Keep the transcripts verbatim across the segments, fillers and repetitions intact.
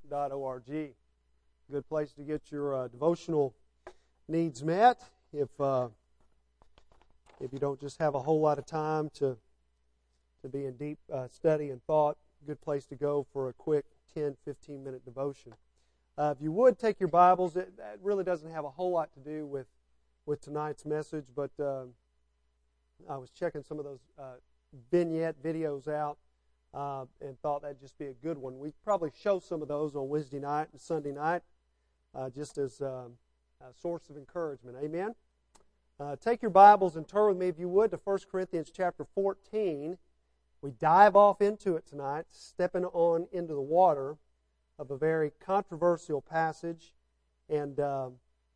dot org. Good place to get your uh, devotional needs met. If uh, if you don't just have a whole lot of time to to be in deep uh, study and thought, good place to go for a quick ten, fifteen minute devotion. Uh, if you would take your Bibles, it, that really doesn't have a whole lot to do with with tonight's message, but uh, I was checking some of those uh, vignette videos out. Uh, and thought that'd just be a good one. We probably show some of those on Wednesday night and Sunday night, uh, just as uh, a source of encouragement. Amen. Uh, take your Bibles and turn with me, if you would, to First Corinthians chapter fourteen. We dive off into it tonight, stepping on into the water of a very controversial passage, and uh,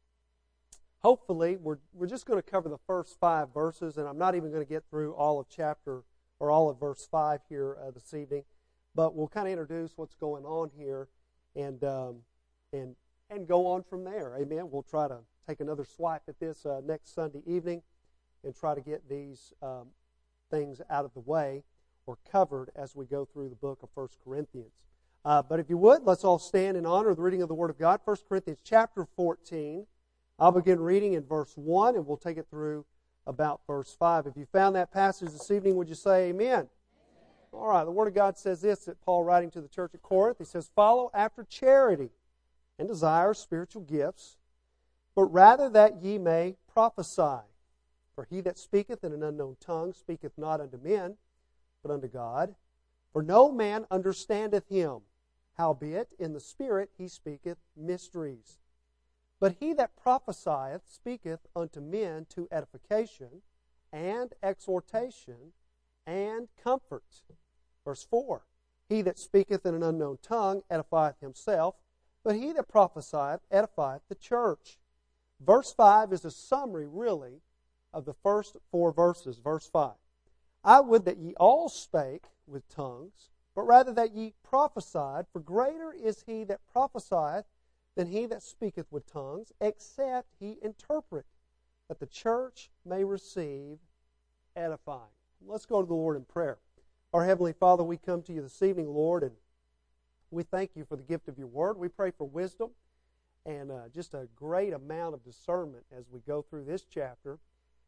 hopefully we're we're just going to cover the first five verses, and I'm not even going to get through all of chapter. or all of verse five here uh, this evening, but we'll kind of introduce what's going on here and um, and and go on from there. Amen. We'll try to take another swipe at this uh, next Sunday evening and try to get these um, things out of the way or covered as we go through the book of First Corinthians. Uh, but if you would, let's all stand in honor of the reading of the Word of God. First Corinthians chapter fourteen. I'll begin reading in verse one, and we'll take it through about verse five. If you found that passage this evening, would you say amen? Amen? All right, the Word of God says this, that Paul writing to the church at Corinth, he says, "Follow after charity and desire spiritual gifts, but rather that ye may prophesy. For he that speaketh in an unknown tongue speaketh not unto men, but unto God. For no man understandeth him, howbeit in the Spirit he speaketh mysteries. But he that prophesieth speaketh unto men to edification and exhortation and comfort." Verse four, "He that speaketh in an unknown tongue edifieth himself, but he that prophesieth edifieth the church." Verse five is a summary, really, of the first four verses. Verse five, "I would that ye all spake with tongues, but rather that ye prophesied, for greater is he that prophesieth than he that speaketh with tongues, except he interpret, that the church may receive edifying." Let's go to the Lord in prayer. Our Heavenly Father, we come to you this evening, Lord, and we thank you for the gift of your word. We pray for wisdom and uh, just a great amount of discernment as we go through this chapter,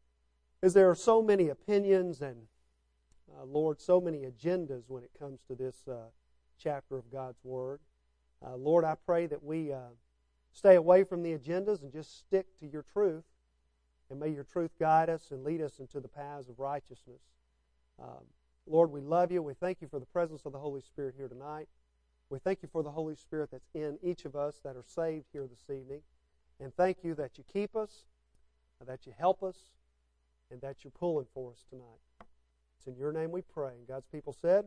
as there are so many opinions and, uh, Lord, so many agendas when it comes to this uh, chapter of God's word. Uh, Lord, I pray that we uh, stay away from the agendas and just stick to your truth. And may your truth guide us and lead us into the paths of righteousness. Um, Lord, we love you. We thank you for the presence of the Holy Spirit here tonight. We thank you for the Holy Spirit that's in each of us that are saved here this evening. And thank you that you keep us, that you help us, and that you're pulling for us tonight. It's in your name we pray. And God's people said,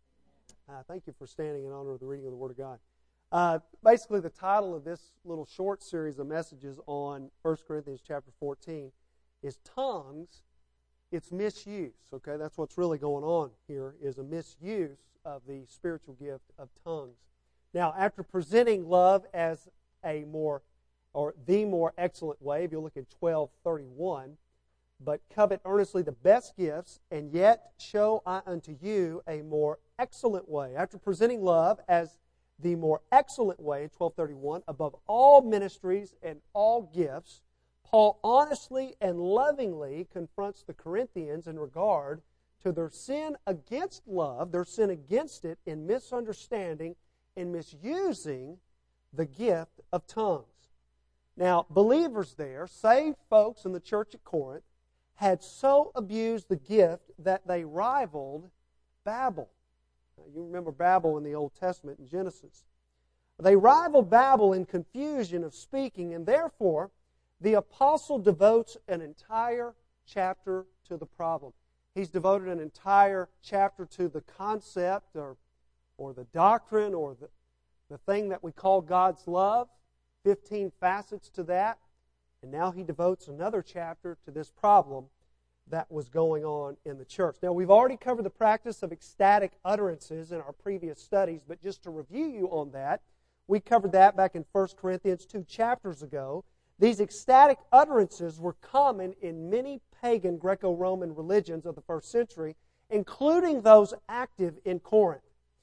uh, thank you for standing in honor of the reading of the Word of God. Uh, basically, the title of this little short series of messages on First Corinthians chapter fourteen is Tongues, Its Misuse. Okay, that's what's really going on here, is a misuse of the spiritual gift of tongues. Now, after presenting love as a more, or the more excellent way, if you look at twelve thirty-one, "But covet earnestly the best gifts, and yet show I unto you a more excellent way." After presenting love as the more excellent way, in twelve thirty-one, above all ministries and all gifts, Paul honestly and lovingly confronts the Corinthians in regard to their sin against love, their sin against it in misunderstanding and misusing the gift of tongues. Now, believers there, saved folks in the church at Corinth, had so abused the gift that they rivaled Babel. Now, you remember Babel in the Old Testament in Genesis. They rivaled Babel in confusion of speaking, and therefore the apostle devotes an entire chapter to the problem. He's devoted an entire chapter to the concept or, or the doctrine or the, the thing that we call God's love, fifteen facets to that, and now he devotes another chapter to this problem that was going on in the church. Now, we've already covered the practice of ecstatic utterances in our previous studies, but just to review you on that, we covered that back in First Corinthians two chapters ago. These ecstatic utterances were common in many pagan Greco-Roman religions of the first century, including those active in Corinth.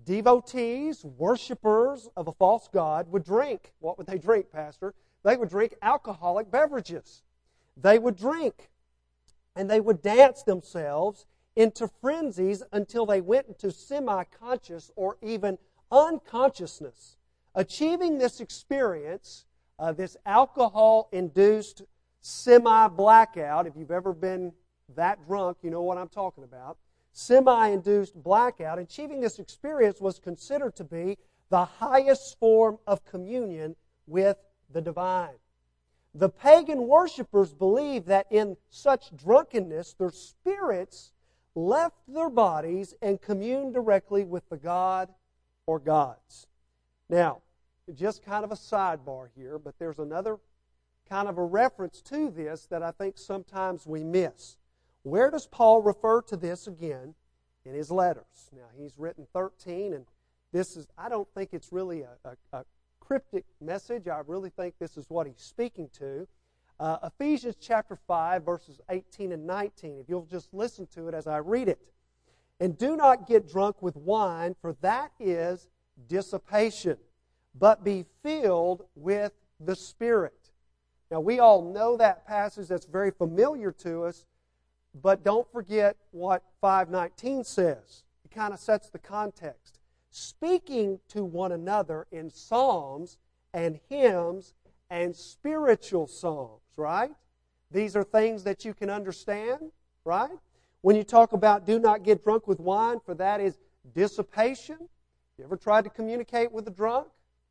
devotees, worshipers of a false god would drink. What would they drink, Pastor? They would drink alcoholic beverages. They would drink, and they would dance themselves into frenzies until they went into semi-conscious or even unconsciousness. Achieving this experience, uh, this alcohol-induced semi-blackout, if you've ever been that drunk, you know what I'm talking about, semi-induced blackout, achieving this experience was considered to be the highest form of communion with the divine. The pagan worshippers believed that in such drunkenness, their spirits left their bodies and communed directly with the god or gods. Now, just kind of a sidebar here, but there's another kind of a reference to this that I think sometimes we miss. Where does Paul refer to this again in his letters? Now, he's written thirteen, and this is, I don't think it's really a, a, a cryptic message. I really think this is what he's speaking to. Uh, Ephesians chapter five, verses eighteen and nineteen. If you'll just listen to it as I read it. And do not get drunk with wine, for that is dissipation, but be filled with the Spirit. Now, we all know that passage. That's very familiar to us, but don't forget what five nineteen says. It kind of sets the context. Speaking to one another in psalms and hymns and spiritual songs, right? These are things that you can understand, right? When you talk about do not get drunk with wine, for that is dissipation. You ever tried to communicate with a drunk?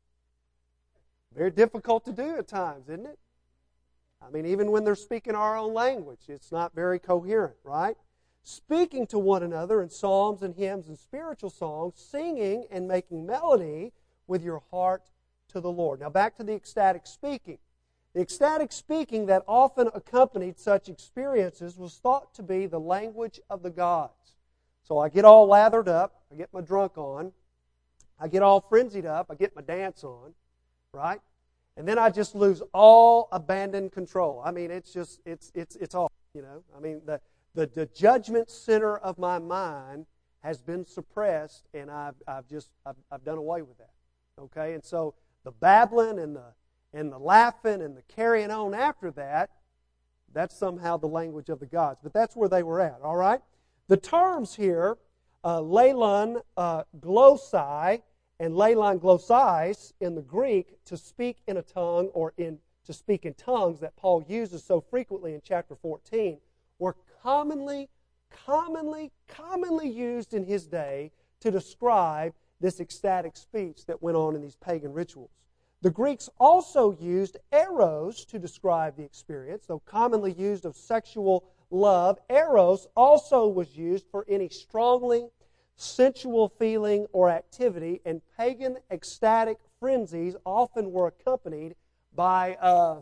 Very difficult to do at times, isn't it? I mean, even when they're speaking our own language, it's not very coherent, right? Speaking to one another in psalms and hymns and spiritual songs, singing and making melody with your heart to the Lord. Now back to the ecstatic speaking. The ecstatic speaking that often accompanied such experiences was thought to be the language of the gods. So I get all lathered up, I get my drunk on, I get all frenzied up, I get my dance on, right? And then I just lose all abandoned control. I mean, it's just, it's it's it's all, you know. I mean, the, the, the judgment center of my mind has been suppressed, and I've, I've just, I've, I've done away with that. Okay? And so the babbling and the and the laughing and the carrying on after that, that's somehow the language of the gods. But that's where they were at, all right? The terms here, uh, leilon uh, glossai and leilon glossais in the Greek, to speak in a tongue or in to speak in tongues that Paul uses so frequently in chapter fourteen, were commonly, commonly, commonly used in his day to describe this ecstatic speech that went on in these pagan rituals. The Greeks also used eros to describe the experience, though commonly used of sexual love. Eros also was used for any strongly sensual feeling or activity, and pagan ecstatic frenzies often were accompanied by, uh,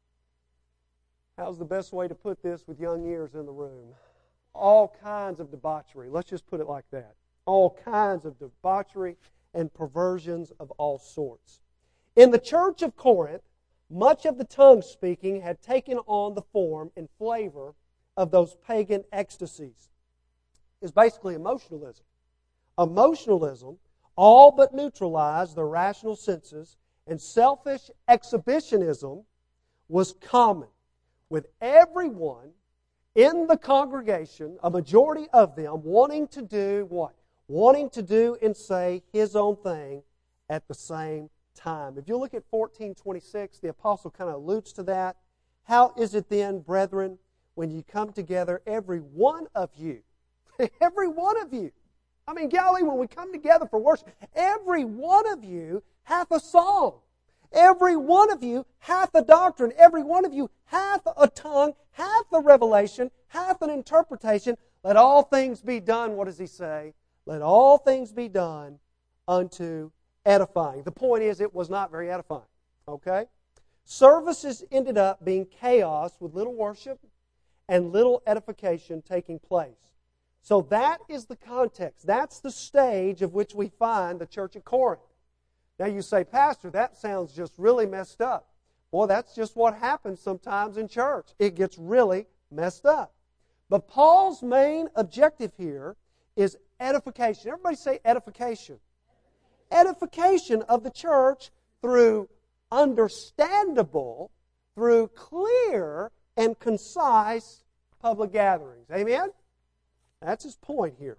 how's the best way to put this with young ears in the room? All kinds of debauchery. Let's just put it like that. All kinds of debauchery and perversions of all sorts. In the church of Corinth, much of the tongue speaking had taken on the form and flavor of those pagan ecstasies. It's basically emotionalism. Emotionalism all but neutralized the rational senses, and selfish exhibitionism was common, with everyone in the congregation, a majority of them, wanting to do what? Wanting to do and say his own thing at the same time. If you look at fourteen twenty-six, the apostle kind of alludes to that. How is it then, brethren, when you come together, every one of you, every one of you, I mean, golly, when we come together for worship, every one of you hath a song. Every one of you hath a doctrine. Every one of you hath a tongue, hath a revelation, hath an interpretation. Let all things be done, what does he say? Let all things be done unto edifying. The point is, it was not very edifying. Okay? Services ended up being chaos with little worship and little edification taking place. So that is the context. That's the stage of which we find the church at Corinth. Now you say, Pastor, that sounds just really messed up. Well, that's just what happens sometimes in church. It gets really messed up. But Paul's main objective here is edification. Everybody say edification. edification of the church through understandable, through clear and concise public gatherings. Amen? That's his point here.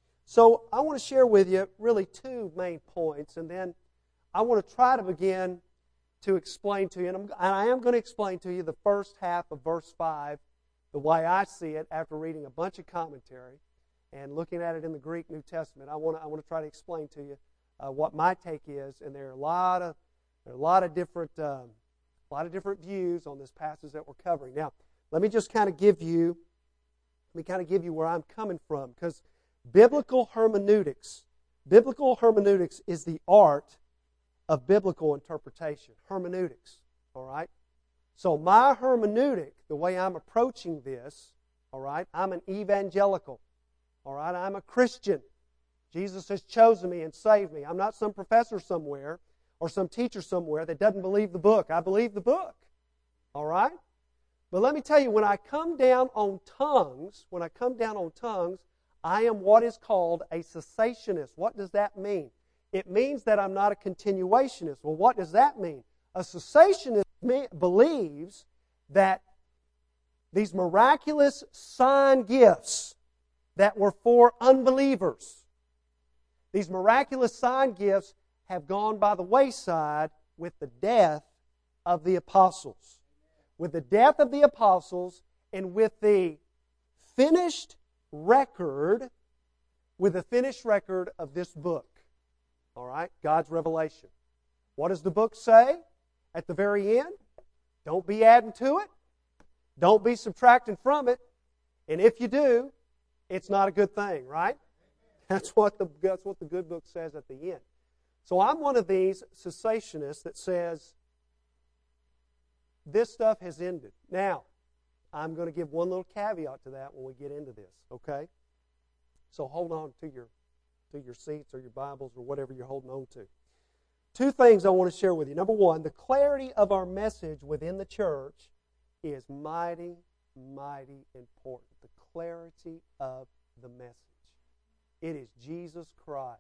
So I want to share with you really two main points, and then I want to try to begin to explain to you, and, I'm, and I am going to explain to you the first half of verse five, the way I see it after reading a bunch of commentary and looking at it in the Greek New Testament. I want to, I want to try to explain to you uh, what my take is, and there are a lot of there are a lot of different um, a lot of different views on this passage that we're covering. Now, let me just kind of give you let me kind of give you where I'm coming from, because biblical hermeneutics, biblical hermeneutics is the art of biblical interpretation. Hermeneutics, all right? So my hermeneutic, the way I'm approaching this, all right, I'm an evangelical, all right? I'm a Christian. Jesus has chosen me and saved me. I'm not some professor somewhere or some teacher somewhere that doesn't believe the book. I believe the book, all right? But let me tell you, when I come down on tongues, when I come down on tongues, I am what is called a cessationist. What does that mean? It means that I'm not a continuationist. Well, what does that mean? A cessationist believes that these miraculous sign gifts that were for unbelievers, these miraculous sign gifts have gone by the wayside with the death of the apostles. With the death of the apostles and with the finished record, with the finished record of this book. All right? God's revelation. What does the book say at the very end? Don't be adding to it. Don't be subtracting from it. And if you do, it's not a good thing, right? That's what the, that's what the good book says at the end. So I'm one of these cessationists that says, this stuff has ended. Now, I'm going to give one little caveat to that when we get into this, okay? So hold on to your to your seats or your Bibles or whatever you're holding on to. Two things I want to share with you. Number one, the clarity of our message within the church is mighty, mighty important. The clarity of the message. It is Jesus Christ.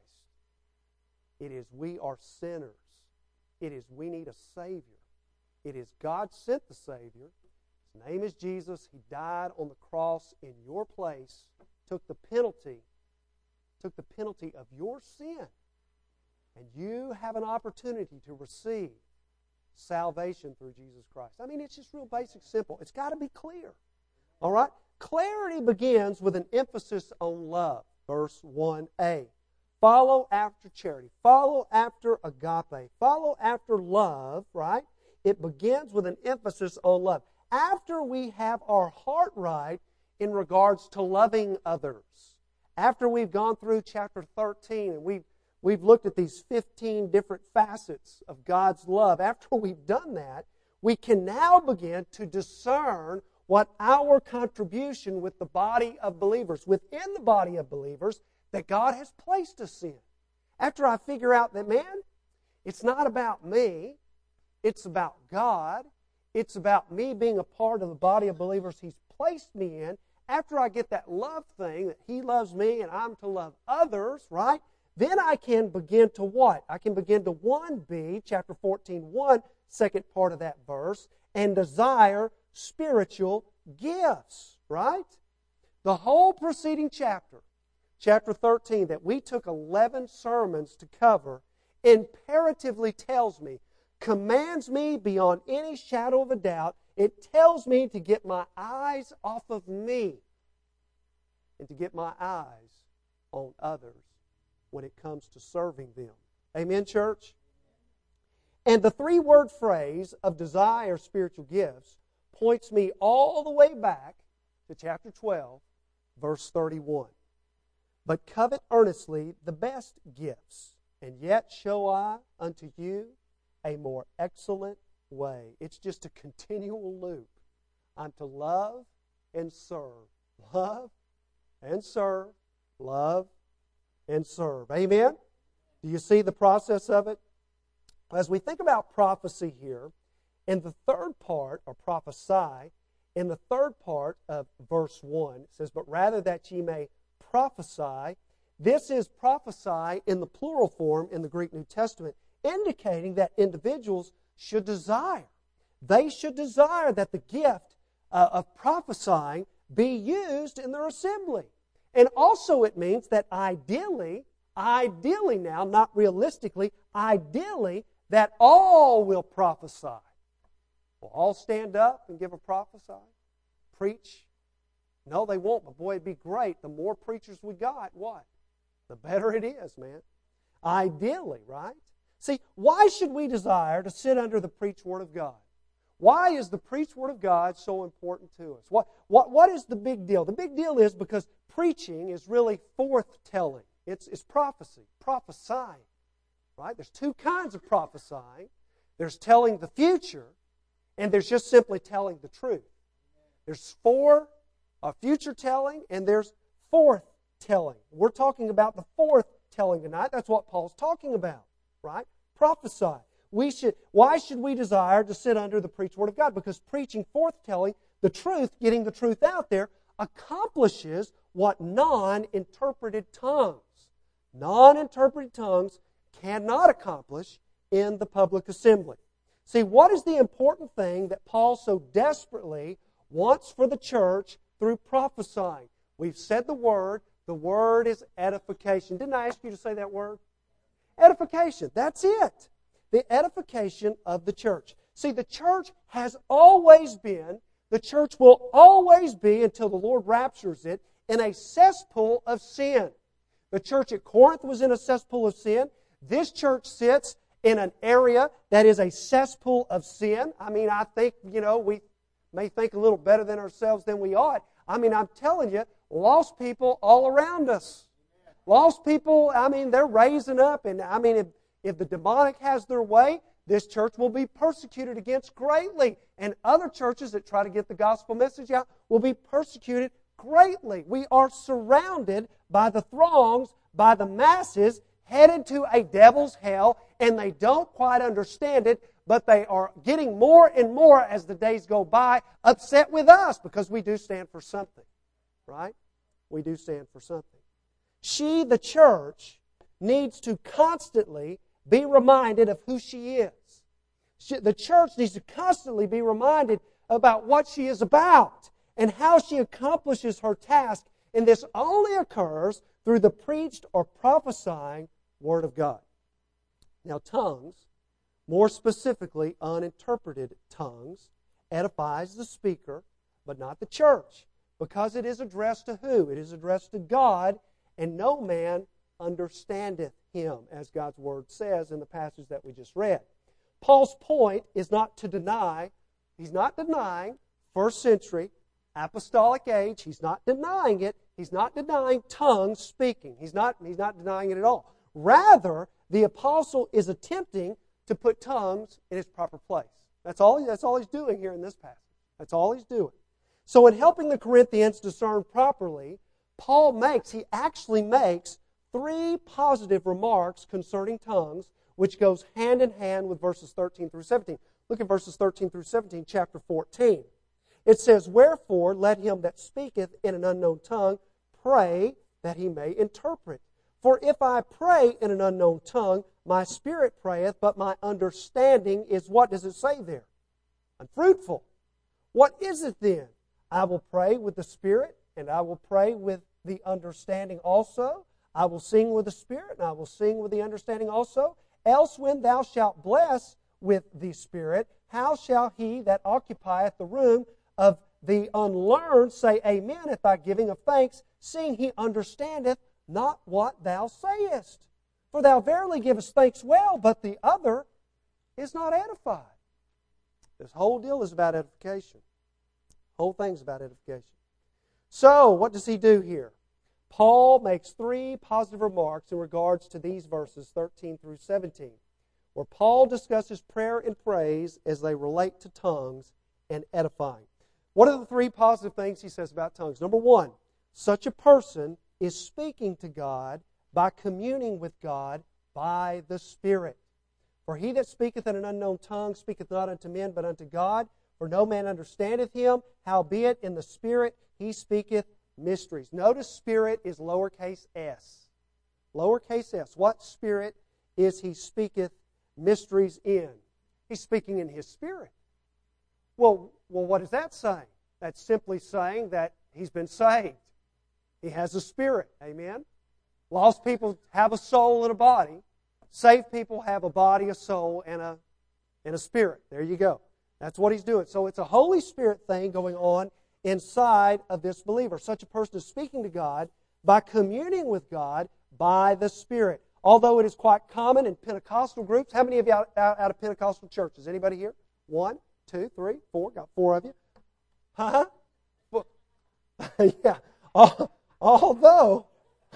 It is we are sinners. It is we need a Savior. It is God sent the Savior. His name is Jesus. He died on the cross in your place, took the penalty, took the penalty of your sin. And you have an opportunity to receive salvation through Jesus Christ. I mean, it's just real basic, simple. It's got to be clear. All right? Clarity begins with an emphasis on love. Verse one a. Follow after charity. Follow after agape. Follow after love, right? It begins with an emphasis on love. After we have our heart right in regards to loving others, after we've gone through chapter thirteen and we've, we've looked at these fifteen different facets of God's love, after we've done that, we can now begin to discern what our contribution with the body of believers, within the body of believers, that God has placed us in. After I figure out that, man, it's not about me, it's about God, it's about me being a part of the body of believers He's placed me in. After I get that love thing, that He loves me and I'm to love others, right? Then I can begin to what? I can begin to one b, chapter fourteen, one, second part of that verse, and desire spiritual gifts, right? The whole preceding chapter, chapter thirteen, that we took eleven sermons to cover, imperatively tells me, commands me beyond any shadow of a doubt. It tells me to get my eyes off of me and to get my eyes on others when it comes to serving them. Amen, church? And the three-word phrase of desire spiritual gifts points me all the way back to chapter twelve, verse thirty-one. But covet earnestly the best gifts, and yet show I unto you a more excellent way. It's just a continual loop. I'm to love and serve. Love and serve. Love and serve. Amen? Do you see the process of it? As we think about prophecy here, in the third part, or prophesy, in the third part of verse one, it says, but rather that ye may prophesy, This is prophesy in the plural form in the Greek New Testament, indicating that individuals should desire. They should desire that the gift uh, of prophesying be used in their assembly. And also it means that ideally, ideally now, not realistically, ideally, that all will prophesy. Will all stand up and give a prophesy? Preach? No, they won't, but boy, it'd be great. The more preachers we got, what? The better it is, man. Ideally, right? See, why should we desire to sit under the preached Word of God? Why is the preached Word of God so important to us? What, what, what is the big deal? The big deal is because preaching is really forth-telling. It's, it's prophecy, prophesying. Right? There's two kinds of prophesying. There's telling the future, and there's just simply telling the truth. There's for uh, future telling, and there's forth telling. We're talking about the forth telling tonight. That's what Paul's talking about, right? Prophesy. We should. Why should we desire to sit under the preached Word of God? Because preaching forth telling the truth, getting the truth out there, accomplishes what non-interpreted tongues, non-interpreted tongues cannot accomplish in the public assembly. See, what is the important thing that Paul so desperately wants for the church through prophesying? We've said the word. The word is edification. Didn't I ask you to say that word? Edification. That's it. The edification of the church. See, the church has always been, the church will always be until the Lord raptures it, in a cesspool of sin. The church at Corinth was in a cesspool of sin. This church sits in an area that is a cesspool of sin. I mean, I think, you know, we may think a little better than ourselves than we ought. I mean, I'm telling you, lost people all around us. Lost people, I mean, they're raising up. And I mean, if, if the demonic has their way, this church will be persecuted against greatly. And other churches that try to get the gospel message out will be persecuted greatly. We are surrounded by the throngs, by the masses, headed to a devil's hell, and they don't quite understand it, but they are getting more and more as the days go by upset with us because we do stand for something, right? We do stand for something. She, the church, needs to constantly be reminded of who she is. She, the church needs to constantly be reminded about what she is about and how she accomplishes her task, and this only occurs through the preached or prophesying Word of God. Now, tongues, more specifically uninterpreted tongues, edifies the speaker, but not the church, because it is addressed to who? It is addressed to God, and no man understandeth Him, as God's Word says in the passage that we just read. Paul's point is not to deny, he's not denying first century apostolic age. He's not denying it. He's not denying tongues speaking. He's not, he's not denying it at all. Rather, the apostle is attempting to put tongues in its proper place. That's all, that's all he's doing here in this passage. That's all he's doing. So in helping the Corinthians discern properly, Paul makes, he actually makes three positive remarks concerning tongues, which goes hand in hand with verses thirteen through seventeen. Look at verses thirteen through seventeen, chapter fourteen. It says, "Wherefore let him that speaketh in an unknown tongue pray that he may interpret. For if I pray in an unknown tongue, my spirit prayeth, but my understanding is," what does it say there? "Unfruitful. What is it then? I will pray with the spirit, and I will pray with the understanding also. I will sing with the spirit, and I will sing with the understanding also. Else when thou shalt bless with the spirit, how shall he that occupieth the room of the unlearned say amen at thy giving of thanks, seeing he understandeth not what thou sayest? For thou verily givest thanks well, but the other is not edified." This whole deal is about edification. The whole thing's about edification. So, what does he do here? Paul makes three positive remarks in regards to these verses, thirteen through seventeen, where Paul discusses prayer and praise as they relate to tongues and edifying. What are the three positive things he says about tongues? Number one, such a person is speaking to God by communing with God by the Spirit. "For he that speaketh in an unknown tongue speaketh not unto men, but unto God. For no man understandeth him, howbeit in the Spirit he speaketh mysteries." Notice Spirit is lowercase s. Lowercase s. What Spirit is he speaketh mysteries in? He's speaking in his Spirit. Well, well, what is that saying? That's simply saying that he's been saved. He has a spirit. Amen? Lost people have a soul and a body. Saved people have a body, a soul, and a, and a spirit. There you go. That's what he's doing. So it's a Holy Spirit thing going on inside of this believer. Such a person is speaking to God by communing with God by the Spirit. Although it is quite common in Pentecostal groups. How many of you out, out, out of Pentecostal churches? Anybody here? One, two, three, four. Got four of you. Huh? Well, yeah. Although,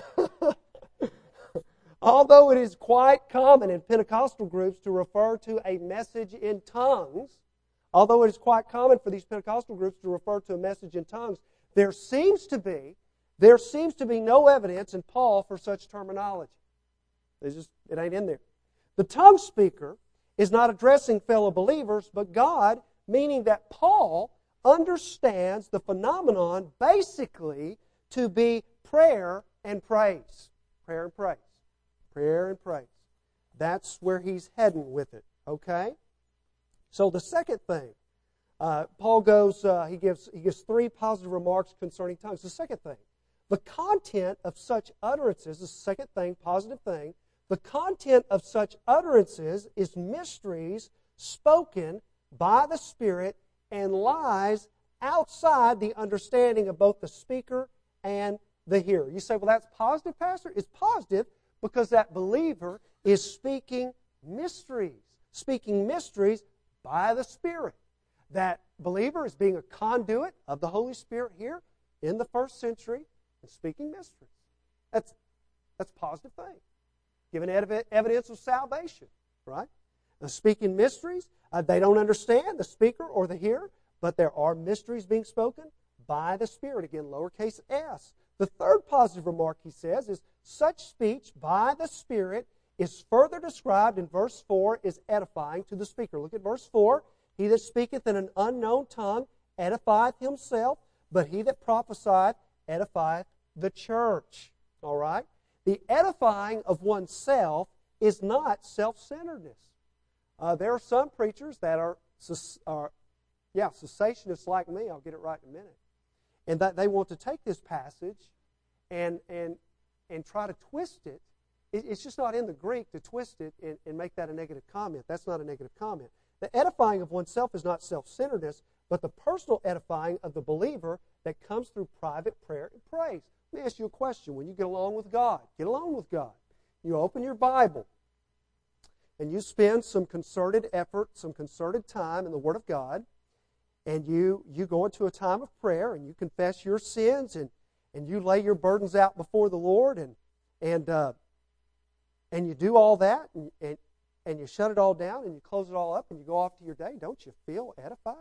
although it is quite common in Pentecostal groups to refer to a message in tongues, although it is quite common for these Pentecostal groups to refer to a message in tongues, there seems to be, there seems to be no evidence in Paul for such terminology. There's just, it ain't in there. The tongue speaker is not addressing fellow believers, but God, meaning that Paul understands the phenomenon basically to be prayer and praise. Prayer and praise. Prayer and praise. That's where he's heading with it. Okay? So the second thing, uh, Paul goes, uh, he gives he gives three positive remarks concerning tongues. The second thing, the content of such utterances, the second thing, positive thing, the content of such utterances is mysteries spoken by the Spirit and lies outside the understanding of both the speaker and the hearer. You say, well, that's positive, Pastor? It's positive because that believer is speaking mysteries. Speaking mysteries by the Spirit. That believer is being a conduit of the Holy Spirit here in the first century and speaking mysteries. That's, that's a positive thing. Giving ev- evidence of salvation, right? Now, speaking mysteries, uh, they don't understand, the speaker or the hearer, but there are mysteries being spoken by the Spirit. Again, lowercase s. The third positive remark, he says, is such speech by the Spirit is further described in verse four as edifying to the speaker. Look at verse four. He that speaketh in an unknown tongue edifieth himself, but he that prophesieth edifieth the church. All right? The edifying of oneself is not self-centeredness. Uh, there are some preachers that are, are, yeah, cessationists like me. I'll get it right in a minute. And that they want to take this passage and and and try to twist it. it it's just not in the Greek to twist it and, and make that a negative comment. That's not a negative comment. The edifying of oneself is not self-centeredness, but the personal edifying of the believer that comes through private prayer and praise. Let me ask you a question. When you get along with God, get along with God. You open your Bible and you spend some concerted effort, some concerted time in the Word of God, and you, you go into a time of prayer and you confess your sins and, and you lay your burdens out before the Lord and and uh, and you do all that and, and, and you shut it all down and you close it all up and you go off to your day. Don't you feel edified?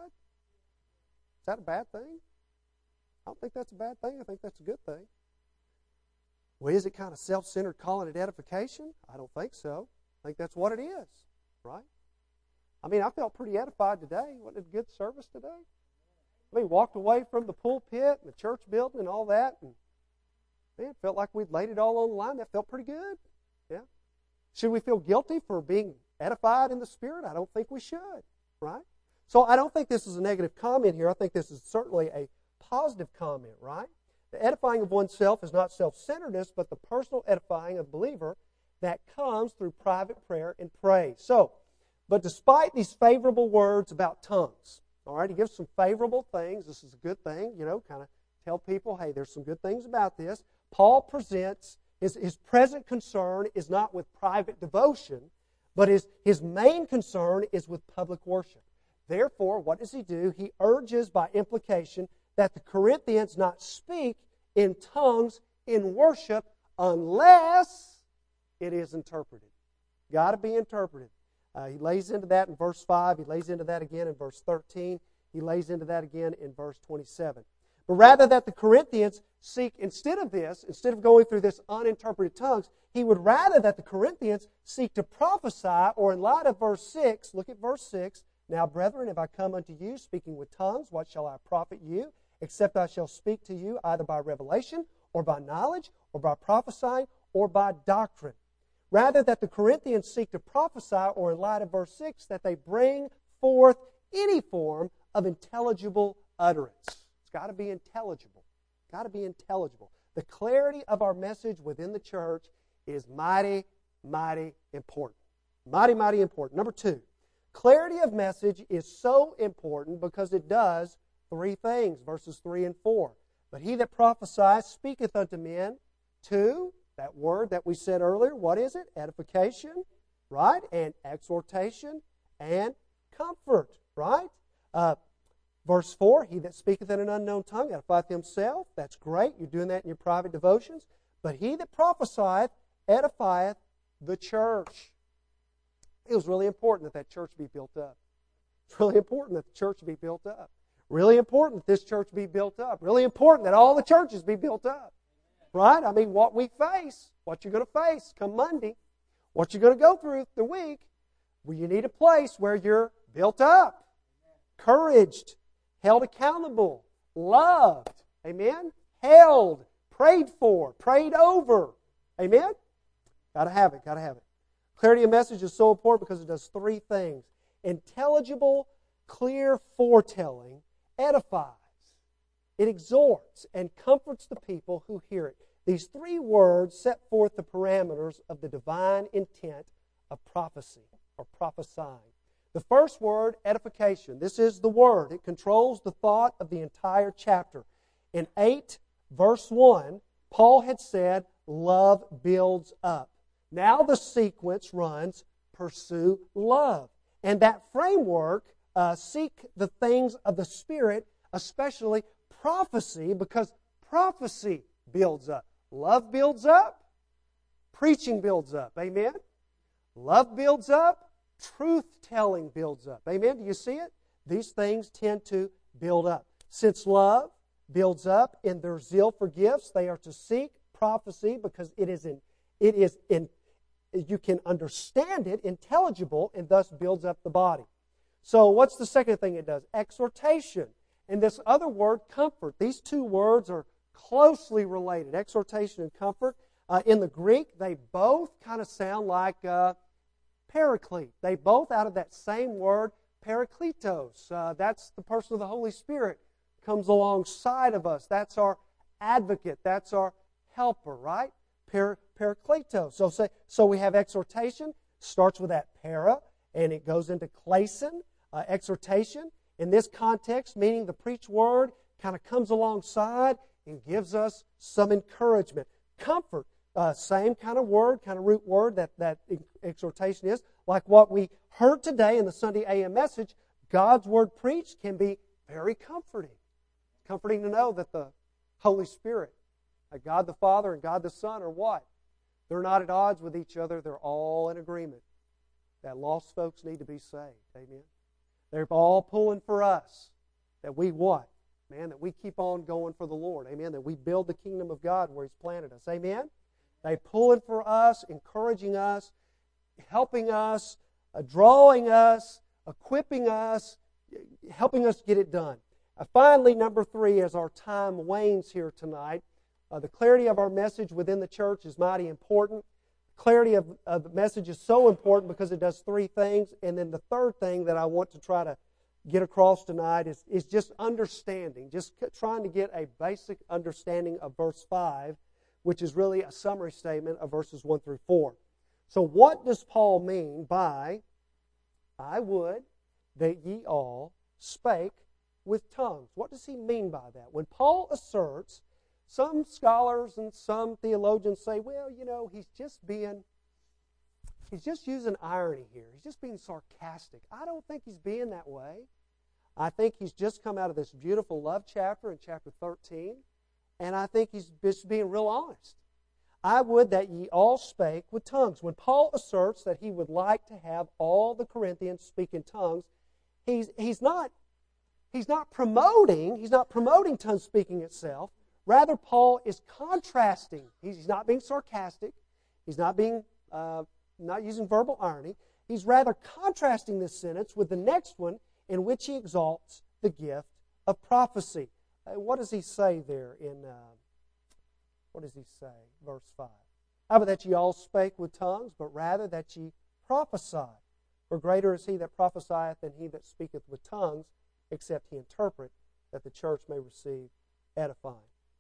Is that a bad thing? I don't think that's a bad thing. I think that's a good thing. Well, is it kind of self-centered calling it edification? I don't think so. I think that's what it is, right? I mean, I felt pretty edified today. Wasn't it a good service today? We walked away from the pulpit and the church building and all that, and man, it felt like we'd laid it all on the line. That felt pretty good. Yeah. Should we feel guilty for being edified in the Spirit? I don't think we should, right? So I don't think this is a negative comment here. I think this is certainly a positive comment, right? The edifying of oneself is not self-centeredness, but the personal edifying of the believer that comes through private prayer and praise. So, but despite these favorable words about tongues, all right, he gives some favorable things. This is a good thing, you know, kind of tell people, hey, there's some good things about this. Paul presents, his, his present concern is not with private devotion, but his, his main concern is with public worship. Therefore, what does he do? He urges by implication that the Corinthians not speak in tongues in worship unless it is interpreted. Got to be interpreted. Uh, he lays into that in verse five. He lays into that again in verse thirteen. He lays into that again in verse twenty-seven. But rather that the Corinthians seek, instead of this, instead of going through this uninterpreted tongues, he would rather that the Corinthians seek to prophesy, or in light of verse six, look at verse six, now, brethren, if I come unto you speaking with tongues, what shall I profit you? Except I shall speak to you either by revelation, or by knowledge, or by prophesying, or by doctrine. Rather, that the Corinthians seek to prophesy, or in light of verse six, that they bring forth any form of intelligible utterance. It's got to be intelligible. It's got to be intelligible. The clarity of our message within the church is mighty, mighty important. Mighty, mighty important. Number two, clarity of message is so important because it does three things, verses three and four. But he that prophesieth speaketh unto men to, that word that we said earlier, what is it? Edification, right? And exhortation and comfort, right? Uh, verse four, he that speaketh in an unknown tongue edifieth himself. That's great. You're doing that in your private devotions. But he that prophesieth edifieth the church. It was really important that that church be built up. It's really important that the church be built up. Really important that this church be built up. Really important that all the churches be built up. Right? I mean, what we face, what you're going to face come Monday, what you're going to go through the week, well, you need a place where you're built up, encouraged, held accountable, loved, amen, held, prayed for, prayed over, amen? Got to have it, got to have it. Clarity of message is so important because it does three things. Intelligible, clear foretelling edifies. It exhorts and comforts the people who hear it. These three words set forth the parameters of the divine intent of prophecy or prophesying. The first word, edification. This is the word. It controls the thought of the entire chapter. In eight, verse one, Paul had said, love builds up. Now the sequence runs, pursue love. And that framework, uh, seek the things of the Spirit, especially prophecy, because prophecy builds up. Love builds up. Preaching builds up. Amen? Love builds up. Truth-telling builds up. Amen? Do you see it? These things tend to build up. Since love builds up in their zeal for gifts, they are to seek prophecy because it is in, it is in, you can understand it, intelligible, and thus builds up the body. So what's the second thing it does? Exhortation. And this other word, comfort. These two words are closely related, exhortation and comfort. Uh, in the Greek, they both kind of sound like uh, paraclete. They both out of that same word, parakletos. Uh, that's the person of the Holy Spirit comes alongside of us. That's our advocate. That's our helper, right? Par- parakletos. So, say, so we have exhortation, starts with that para, and it goes into kleison, uh, exhortation. In this context, meaning the preached word kind of comes alongside and gives us some encouragement. Comfort, uh, same kind of word, kind of root word that, that exhortation is. Like what we heard today in the Sunday A M message, God's word preached can be very comforting. Comforting to know that the Holy Spirit, that God the Father and God the Son are what? They're not at odds with each other. They're all in agreement that lost folks need to be saved. Amen. They're all pulling for us. That we what? Man, that we keep on going for the Lord. Amen. That we build the kingdom of God where He's planted us. Amen. They pulling for us, encouraging us, helping us, uh, drawing us, equipping us, helping us get it done. Uh, finally, number three, as our time wanes here tonight, uh, the clarity of our message within the church is mighty important. Clarity of, of the message is so important because it does three things. And then the third thing that I want to try to get across tonight is, is just understanding, just trying to get a basic understanding of verse five, which is really a summary statement of verses one through four. So what does Paul mean by, I would that ye all spake with tongues? What does he mean by that? When Paul asserts, some scholars and some theologians say, well, you know, he's just being, he's just using irony here. He's just being sarcastic. I don't think he's being that way. I think he's just come out of this beautiful love chapter in chapter thirteen, and I think he's just being real honest. I would that ye all spake with tongues. When Paul asserts that he would like to have all the Corinthians speak in tongues, he's, he's not, he's not promoting, he's not promoting tongue speaking itself. Rather, Paul is contrasting. He's not being sarcastic. He's not being, uh, not using verbal irony. He's rather contrasting this sentence with the next one in which he exalts the gift of prophecy. Uh, what does he say there in, uh, what does he say? Verse five. How about that ye all spake with tongues, but rather that ye prophesied? For greater is he that prophesieth than he that speaketh with tongues, except he interpret, that the church may receive edifying.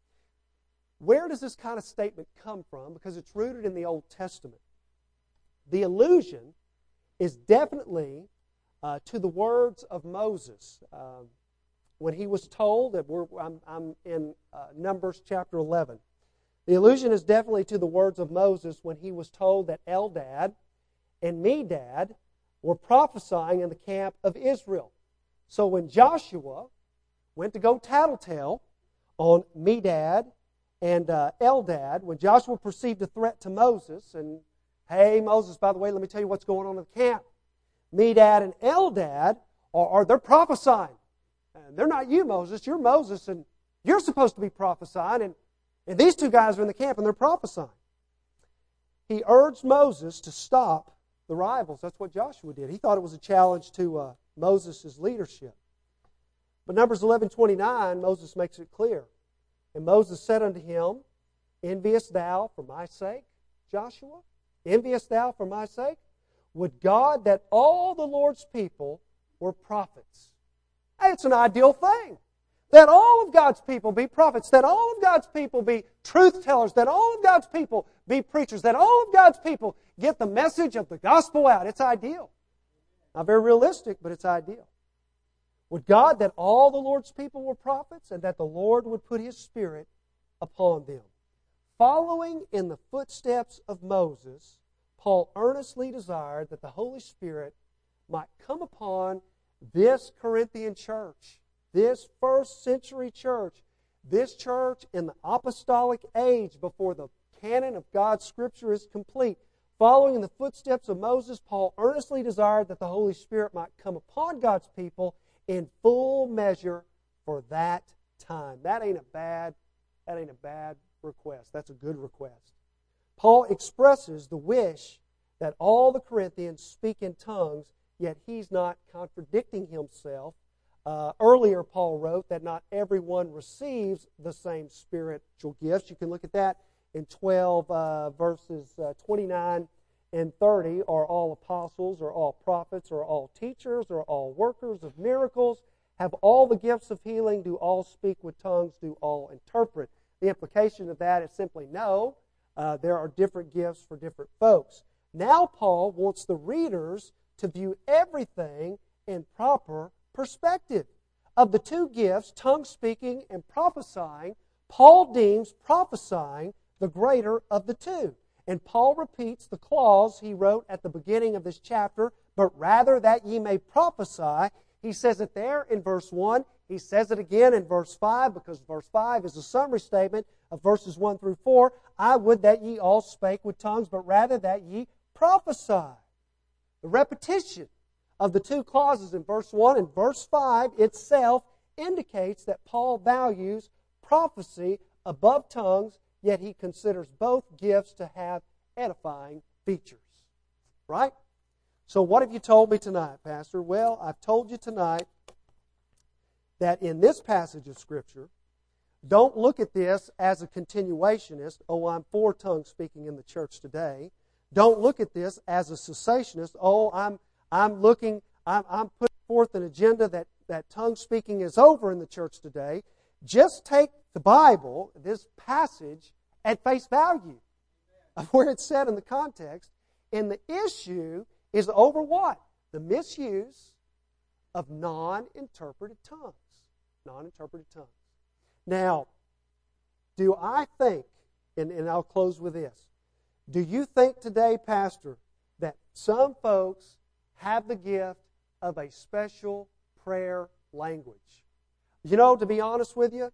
Where does this kind of statement come from? Because it's rooted in the Old Testament. The allusion is definitely uh, to the words of Moses. Um, when he was told, that we're, I'm, I'm in uh, Numbers chapter eleven. The allusion is definitely to the words of Moses when he was told that Eldad and Medad were prophesying in the camp of Israel. So when Joshua went to go tattletale on Medad and uh, Eldad, when Joshua perceived a threat to Moses, and hey, Moses, by the way, let me tell you what's going on in the camp. Medad and Eldad are, are they're prophesying. And they're not you, Moses. You're Moses, and you're supposed to be prophesying. And, and these two guys are in the camp, and they're prophesying. He urged Moses to stop the rivals. That's what Joshua did. He thought it was a challenge to uh, Moses' leadership. But Numbers eleven twenty-nine, Moses makes it clear. And Moses said unto him, Enviest thou for my sake, Joshua? Enviest thou for my sake? Would God that all the Lord's people were prophets. Hey, it's an ideal thing. That all of God's people be prophets. That all of God's people be truth tellers. That all of God's people be preachers. That all of God's people get the message of the gospel out. It's ideal. Not very realistic, but it's ideal. Would God that all the Lord's people were prophets, and that the Lord would put His Spirit upon them. Following in the footsteps of Moses, Paul earnestly desired that the Holy Spirit might come upon this Corinthian church, this first century church, this church in the apostolic age before the canon of God's Scripture is complete. Following in the footsteps of Moses, Paul earnestly desired that the Holy Spirit might come upon God's people in full measure for that time. That ain't a bad, that ain't a bad request. That's a good request. Paul expresses the wish that all the Corinthians speak in tongues, yet he's not contradicting himself. Uh, earlier, Paul wrote that not everyone receives the same spiritual gifts. You can look at that in twelve uh, verses uh, twenty-nine and thirty. Are all apostles, or all prophets, or all teachers, or all workers of miracles? Have all the gifts of healing? Do all speak with tongues? Do all interpret? The implication of that is simply no. Uh, there are different gifts for different folks. Now Paul wants the readers to view everything in proper perspective. Of the two gifts, tongue speaking and prophesying, Paul deems prophesying the greater of the two. And Paul repeats the clause he wrote at the beginning of this chapter, but rather that ye may prophesy. He says it there in verse one. He says it again in verse five, because verse five is a summary statement of verses one through four. I would that ye all spake with tongues, but rather that ye prophesy. The repetition of the two clauses in verse one and verse five itself indicates that Paul values prophecy above tongues, yet he considers both gifts to have edifying features. Right? So what have you told me tonight, Pastor? Well, I've told you tonight that in this passage of Scripture, don't look at this as a continuationist. Oh, I'm for tongue speaking in the church today. Don't look at this as a cessationist. Oh, I'm I'm looking, I'm, I'm putting forth an agenda that, that tongue speaking is over in the church today. Just take the Bible, this passage, at face value of where it's said in the context. And the issue is over what? The misuse of non-interpreted tongues. Non-interpreted tongues. Now, do I think, and, and I'll close with this, do you think today, Pastor, that some folks have the gift of a special prayer language? You know, to be honest with you,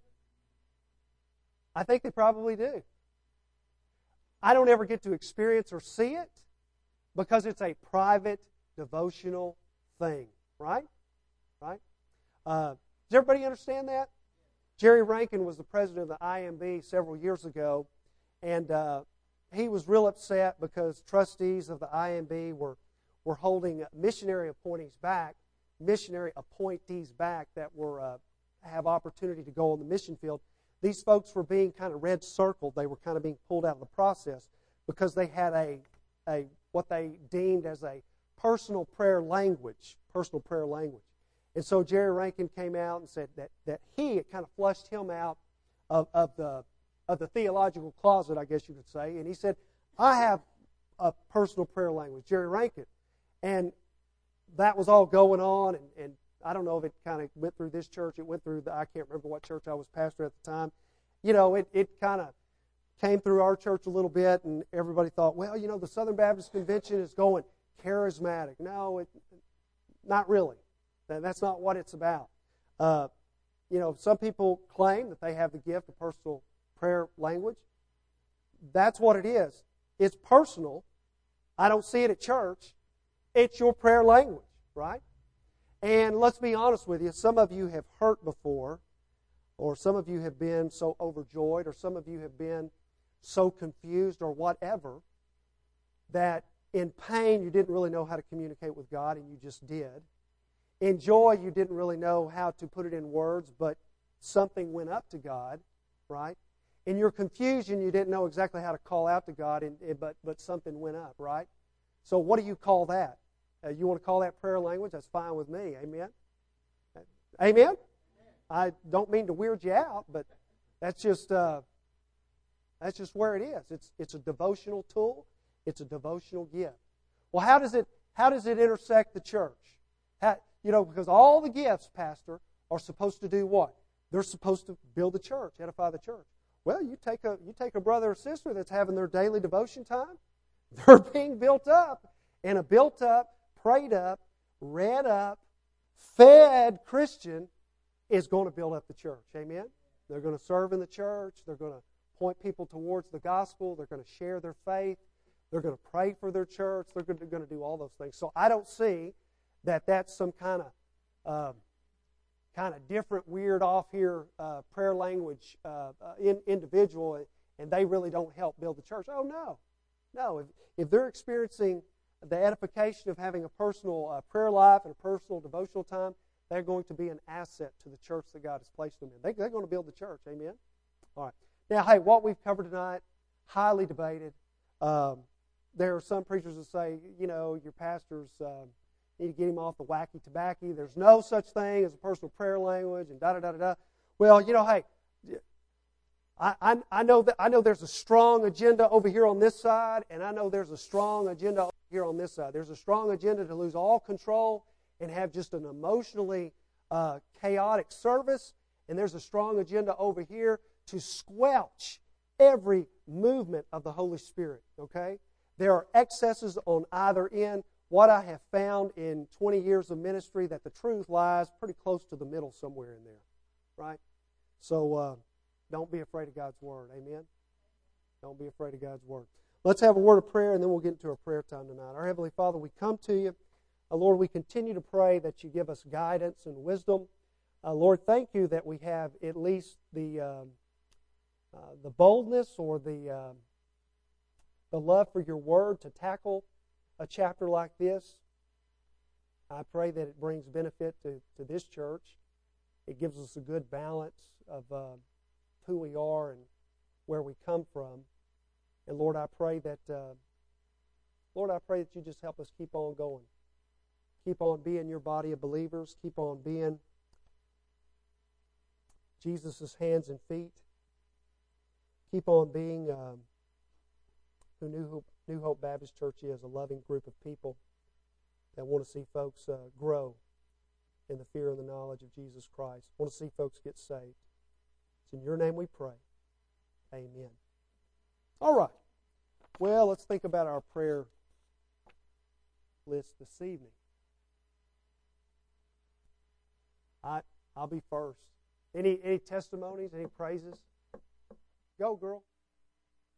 I think they probably do. I don't ever get to experience or see it because it's a private, devotional thing. Right? Right? Uh, does everybody understand that? Jerry Rankin was the president of the I M B several years ago, and uh, he was real upset because trustees of the I M B were, were holding missionary appointees back, missionary appointees back that were uh, have opportunity to go on the mission field. These folks were being kind of red-circled. They were kind of being pulled out of the process because they had a, a what they deemed as a personal prayer language, personal prayer language. And so Jerry Rankin came out and said that, that he, it kind of flushed him out of, of the of the theological closet, I guess you could say. And he said, I have a personal prayer language, Jerry Rankin. And that was all going on, and, and I don't know if it kind of went through this church, it went through, the, I can't remember what church I was pastor at the time. You know, it, it kind of came through our church a little bit, and everybody thought, well, you know, the Southern Baptist Convention is going charismatic. No, it, not really. That's not what it's about. Uh, you know, some people claim that they have the gift of personal prayer language. That's what it is. It's personal. I don't see it at church. It's your prayer language, right? And let's be honest with you, some of you have hurt before, or some of you have been so overjoyed, or some of you have been so confused or whatever, that in pain you didn't really know how to communicate with God, and you just did. In joy you didn't really know how to put it in words, but something went up to God, right? In your confusion you didn't know exactly how to call out to God, and, but, but something went up, right? So what do you call that? Uh, you want to call that prayer language? That's fine with me. Amen? Amen? I don't mean to weird you out, but that's just uh, that's just where it is. It's it's a devotional tool. It's a devotional gift. Well, how does it how does it intersect the church? How, you know, because all the gifts, Pastor, are supposed to do what? They're supposed to build the church, edify the church. Well, you take a you take a brother or sister that's having their daily devotion time. They're being built up, and a built up, prayed up, read up, fed Christian is going to build up the church. Amen? They're going to serve in the church. They're going to point people towards the gospel. They're going to share their faith. They're going to pray for their church. They're going to, going to do all those things. So I don't see that that's some kind of um, kind of different, weird, off here uh, prayer language uh, uh, in, individual, and they really don't help build the church. Oh no, no. If if they're experiencing the edification of having a personal uh, prayer life and a personal devotional time, they're going to be an asset to the church that God has placed them in. They, they're going to build the church. Amen? All right. Now, hey, what we've covered tonight, highly debated. Um, there are some preachers that say, you know, your pastors um, need to get him off the wacky tobacco. There's no such thing as a personal prayer language, and da-da-da-da-da. Well, you know, hey, I, I, I know that I know there's a strong agenda over here on this side, and I know there's a strong agenda over here on this side. There's a strong agenda to lose all control and have just an emotionally uh, chaotic service, and there's a strong agenda over here to squelch every movement of the Holy Spirit, okay? There are excesses on either end. What I have found in twenty years of ministry, that the truth lies pretty close to the middle somewhere in there, right? So uh, don't be afraid of God's Word, amen? Don't be afraid of God's Word. Let's have a word of prayer, and then we'll get into our prayer time tonight. Our Heavenly Father, we come to you. Uh, Lord, we continue to pray that you give us guidance and wisdom. Uh, Lord, thank you that we have at least the um, uh, the boldness or the uh, the love for your Word to tackle a chapter like this. I pray that it brings benefit to, to this church. It gives us a good balance of uh, who we are and where we come from. And Lord, I pray that uh, Lord, I pray that you just help us keep on going. Keep on being your body of believers. Keep on being Jesus' hands and feet. Keep on being um, who New Hope, New Hope Baptist Church is, a loving group of people that want to see folks uh, grow in the fear and the knowledge of Jesus Christ. Want to see folks get saved. It's in your name we pray. Amen. All right. Well, let's think about our prayer list this evening. I, I'll be first. Any, any testimonies, any praises? Go, girl.